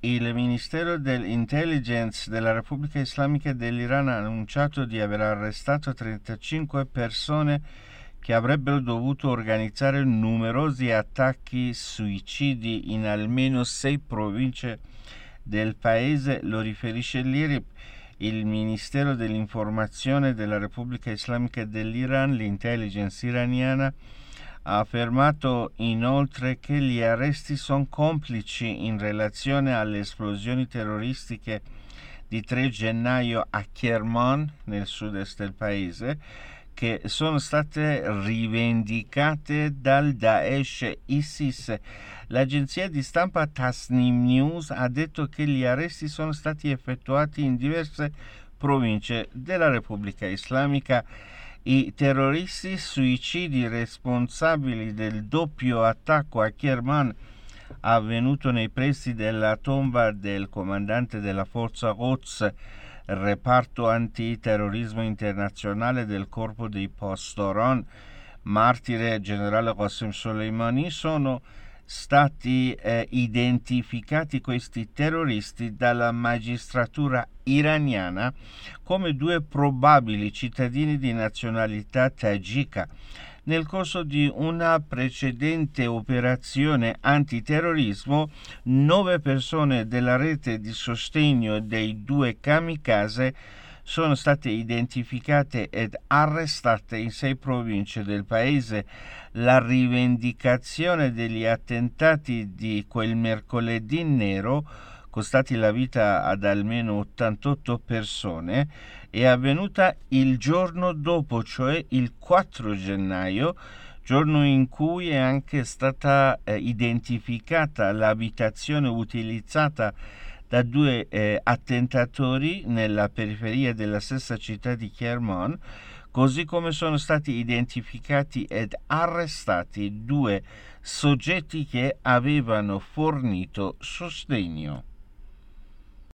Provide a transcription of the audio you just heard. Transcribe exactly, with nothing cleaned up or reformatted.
Il Ministero dell'Intelligence della Repubblica Islamica dell'Iran ha annunciato di aver arrestato trentacinque persone che avrebbero dovuto organizzare numerosi attacchi suicidi in almeno sei province del paese. Lo riferisce l'I R I B, il Ministero dell'Informazione della Repubblica Islamica dell'Iran. L'intelligence iraniana ha affermato inoltre che gli arresti sono complici in relazione alle esplosioni terroristiche di tre gennaio a Kerman, nel sud-est del paese, che sono state rivendicate dal Daesh ISIS. L'agenzia di stampa Tasnim News ha detto che gli arresti sono stati effettuati in diverse province della Repubblica Islamica. I terroristi suicidi responsabili del doppio attacco a Kerman, avvenuto nei pressi della tomba del comandante della forza Quds, reparto antiterrorismo internazionale del corpo dei Pastoran, martire generale Qasem Soleimani, sono stati eh, identificati questi terroristi dalla magistratura iraniana come due probabili cittadini di nazionalità tagika. Nel corso di una precedente operazione antiterrorismo, nove persone della rete di sostegno dei due kamikaze sono state identificate ed arrestate in sei province del paese. La rivendicazione degli attentati di quel mercoledì nero, costati la vita ad almeno ottantotto persone, è avvenuta il giorno dopo, cioè il quattro gennaio, giorno in cui è anche stata eh, identificata l'abitazione utilizzata da due eh, attentatori nella periferia della stessa città di Kerman, così come sono stati identificati ed arrestati due soggetti che avevano fornito sostegno.